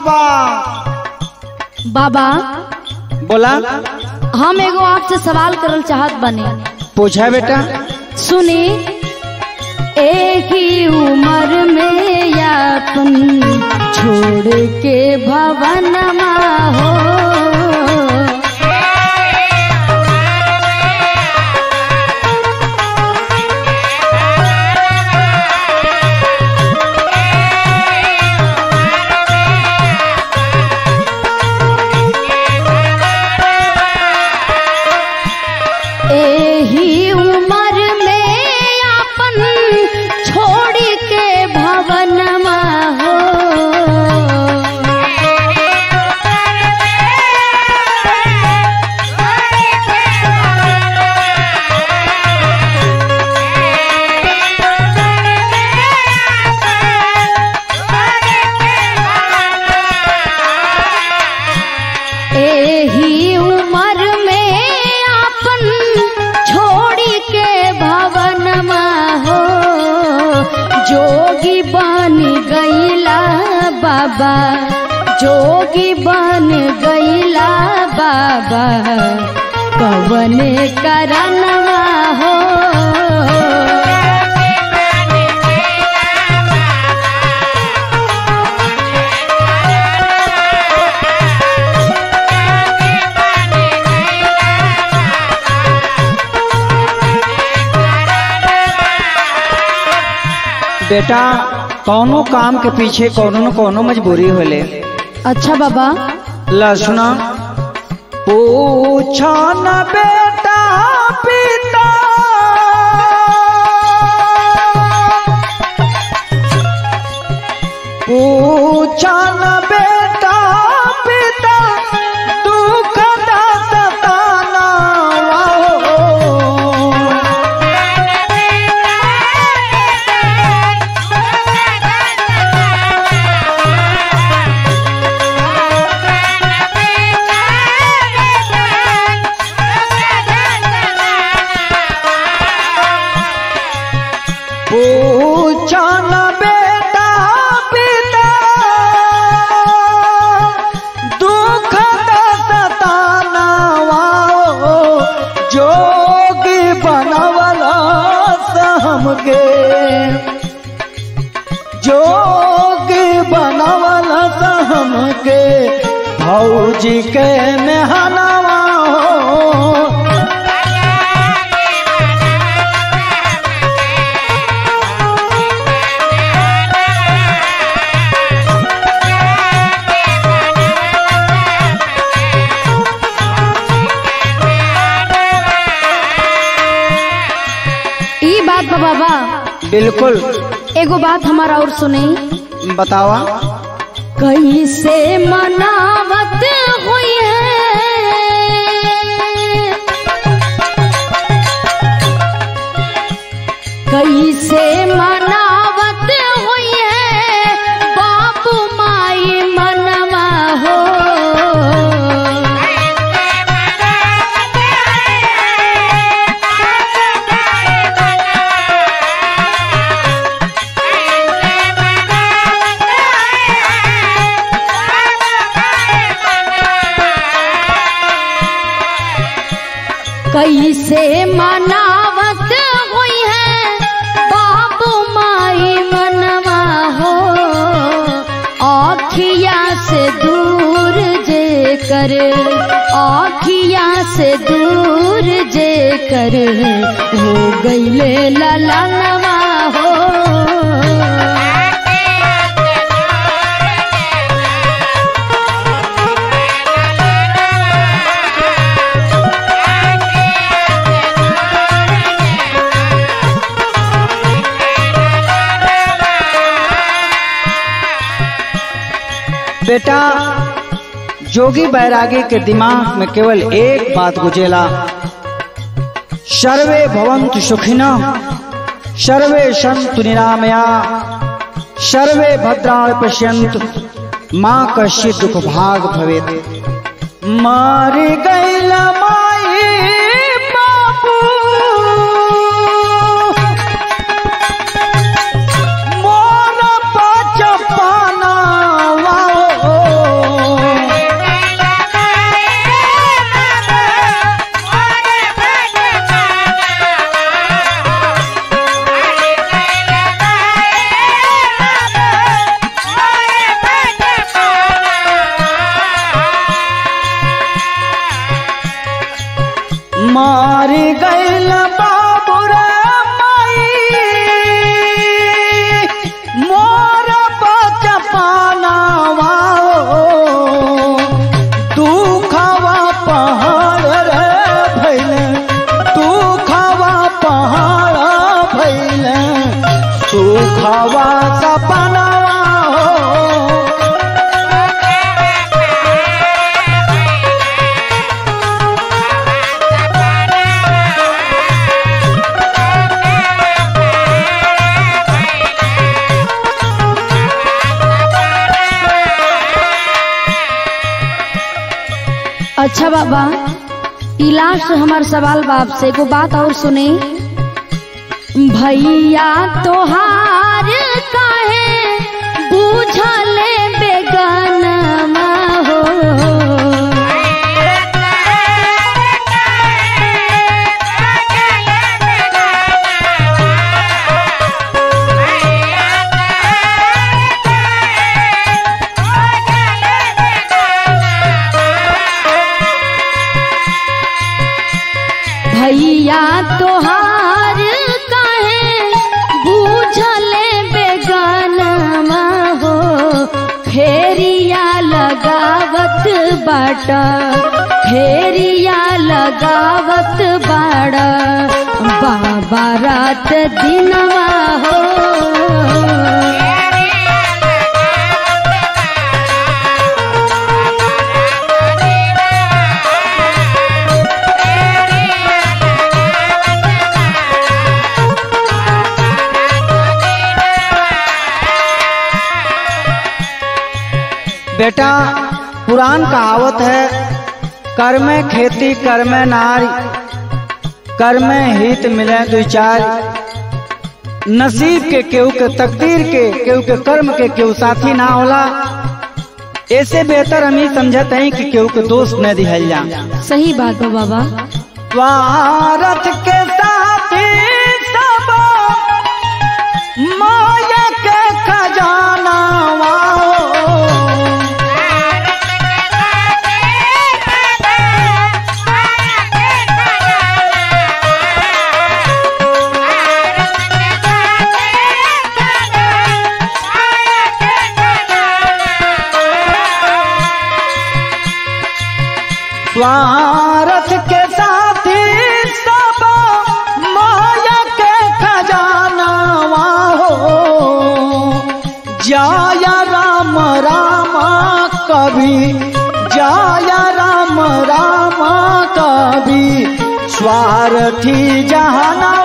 बाबा। बाबा बोला। हम एगो आपसे सवाल करल चाहत बने। पूछा बेटा। सुनी, एक ही उम्र में यापन छोड़ के भवनमा हो, एही उम्र में अपन छोड़ के भवनमा हो, एही उम्र में अपन छोड़ के भवनमा हो, जोगी बन गईला बाबा, जोगी बन गईला बाबा, कवन करनवा हो। बेटा कौनो काम के पीछे कौनो न कौनो मजबूरी होले। अच्छा बाबा। ला सुना। पूछा न बेटा पिता, पूछा न बेटा पिता, दुख न सताना वाओ। पूछा न बेटा पिता, दुख न सताना वाओ। जोगी बनवला हमके, जोगी बनवला हमके, भौजी के मेहनवा हो। ई बात बा बाबा। बिल्कुल। एगो बात हमारा और सुनी। बतावा। कैसे मनावत हुई है, कैसे मनावत हुई है बाबू माई मनवा हो, कैसे मनावत हुई है बाबू माई मनवा हो। आँखिया से दूर जे कर, आँखिया से दूर जे कर, हो गईले ललनवा हो। बेटा जोगी बैरागी के दिमाग में केवल एक बात गुजेला, सर्वे भवन्तु सुखिनः, सर्वे सन्तु निरामया, सर्वे भद्राणि पश्यन्तु, माँ कश्चित् दुख भाग भवेत्। मार गईला माई बापू, मोर बचपना वाओ। मारी गैल बाबू रे माई मोर बचपनावा दुखवा पहाड़ रे भैले दुखवा पहाड़ भैले सुखवा सपनावा अच्छा बाबा, ई लास्ट हमार सवाल बाप से एगो बात और सुने। भैया तोहार काहे बूझले बेगानमा हो। भैया तोहार काहे बूझले बेगानमा हो। फेरिया लगावत बाटा फेरिया लगावत बाड़ा बाबा रात दिनवा हो। बेटा, पुरान कहावत है, कर में खेती कर में नारी, कर में हित मिले दो चार। नसीब के केहू के तकदीर के केहू के कर्म के केहू साथी ना होला। ऐसे बेहतर हम ही समझत हैं कि केहू के दोस्त न दिहल जा। सही बात हो बाबा। स्वार्थ के साथी सब माया के खजाना स्वार्थ के साथी सब माया के खजाना हो। जाया राम राम कभी जाया राम राम कभी स्वार्थी जहाना